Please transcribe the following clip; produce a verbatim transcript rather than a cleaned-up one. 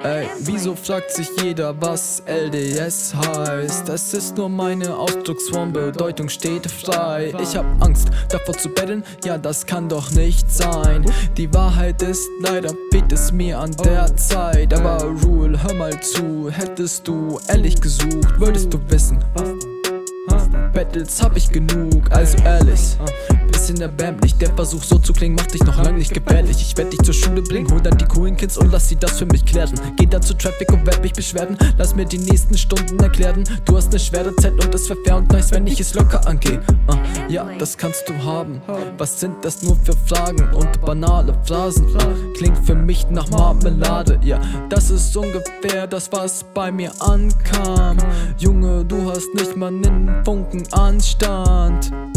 Ey, wieso fragt sich jeder, was L D S heißt? Es ist nur meine Ausdrucksform, Bedeutung steht frei. Ich hab Angst, davor zu betteln, ja das kann doch nicht sein. Die Wahrheit ist, leider fehlt es mir an der Zeit. Aber Rule, hör mal zu, hättest du ehrlich gesucht, würdest du wissen, Battles hab ich genug, also ehrlich. Bisschen erbärmlich, der Versuch so zu klingen macht dich noch lang nicht gefährlich. Ich werd dich zur Schule bringen, hol dann die coolen Kids und lass sie das für mich klären. Geh dann zu Traffic und werd mich beschwerden, lass mir die nächsten Stunden erklären. Du hast ne schwere Zeit und es wär fair und nice, wenn ich es locker angehe. uh, Ja, das kannst du haben. Was sind das nur für Fragen und banale Phrasen? uh, Klingt für mich nach Marmelade. Ja, das ist ungefähr das, was bei mir ankam. Junge, du hast nicht mal nen Funken Anstand.